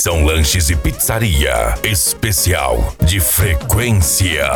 Opção Lanches e Pizzaria. Especial de frequência.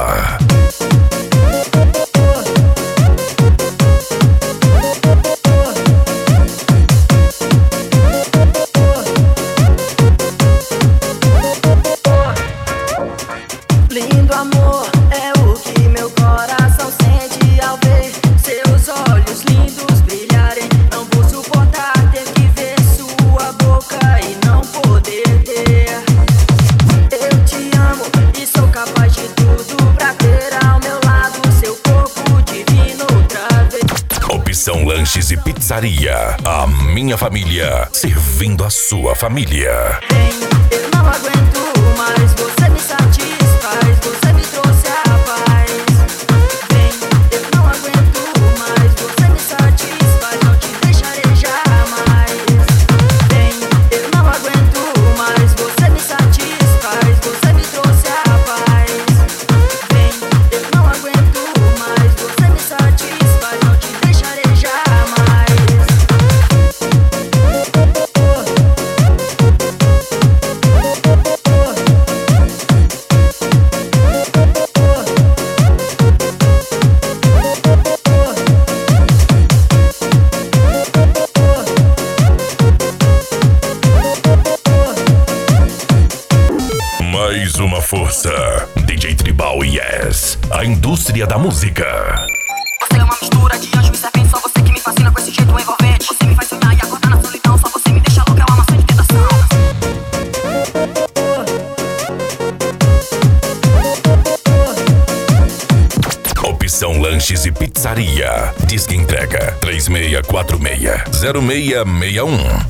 Lindo amor é o que meu coração sente ao ver seus olhos lindos brilharem. Não vou suportar ter que ver sua boca e não poder ter. Eu te amo e sou capaz de tudo pra ter ao meu lado seu corpo divino outra vez. Opção Lanches e Pizzaria. A minha família servindo a sua família. Eu não aguento mais, você me satisfaz, você me trouxe a paz. Vem, eu não aguento mais, você me satisfaz, não te deixarei jamais. Vem, eu não aguento mais, você me satisfaz, você me trouxe a paz. Vem, eu não aguento mais, você me satisfaz, não te deixarei jamais. Mais uma força. DJ Tribal Yes. A indústria da música. Você é uma mistura de anjo e serpente, só você que me fascina com esse jeito envolvente. Você me faz sonhar e acordar na solidão, só você me deixa louca, é uma maçã de tentação. Opção Lanches e Pizzaria. Disque entrega 3646-0661.